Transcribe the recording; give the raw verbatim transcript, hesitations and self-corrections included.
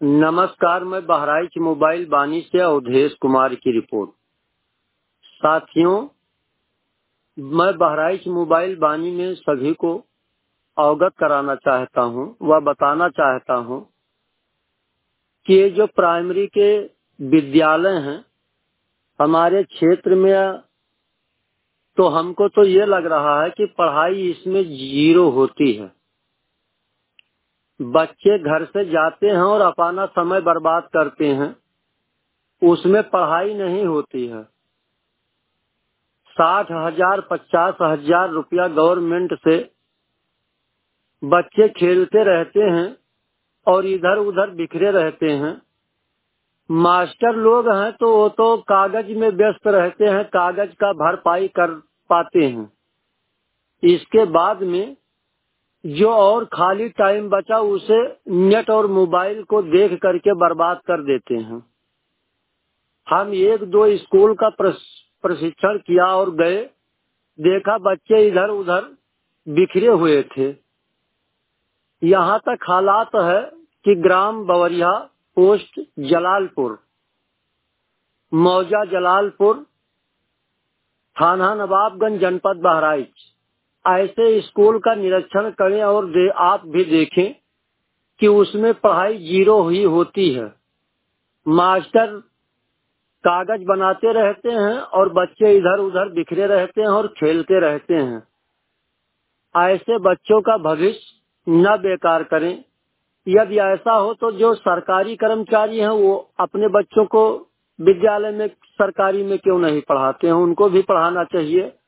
नमस्कार, मैं बहराइच मोबाइल बानी से अवधेश कुमार की रिपोर्ट। साथियों, मैं बहराइच मोबाइल बानी में सभी को अवगत कराना चाहता हूं व बताना चाहता हूं कि ये जो प्राइमरी के विद्यालय हैं हमारे क्षेत्र में, तो हमको तो ये लग रहा है कि पढ़ाई इसमें जीरो होती है। बच्चे घर से जाते हैं और अपना समय बर्बाद करते हैं, उसमें पढ़ाई नहीं होती है। साठ हजार पचास हजार रुपया गवर्नमेंट से बच्चे खेलते रहते हैं और इधर उधर बिखरे रहते हैं। मास्टर लोग हैं तो वो तो कागज में व्यस्त रहते हैं, कागज का भरपाई कर पाते हैं। इसके बाद में जो और खाली टाइम बचा उसे नेट और मोबाइल को देख करके बर्बाद कर देते हैं। हम एक दो स्कूल का प्रशिक्षण किया और गए, देखा बच्चे इधर उधर बिखरे हुए थे। यहाँ तक हालात है कि ग्राम बवरिया, पोस्ट जलालपुर, मौजा जलालपुर, थाना नवाबगंज, जनपद बहराइच, ऐसे स्कूल का निरीक्षण करें और दे, आप भी देखें कि उसमें पढ़ाई जीरो ही होती है। मास्टर कागज बनाते रहते हैं और बच्चे इधर उधर बिखरे रहते हैं और खेलते रहते हैं। ऐसे बच्चों का भविष्य न बेकार करें। यदि ऐसा हो तो जो सरकारी कर्मचारी हैं वो अपने बच्चों को विद्यालय में सरकारी में क्यों नहीं पढ़ाते हैं, उनको भी पढ़ाना चाहिए।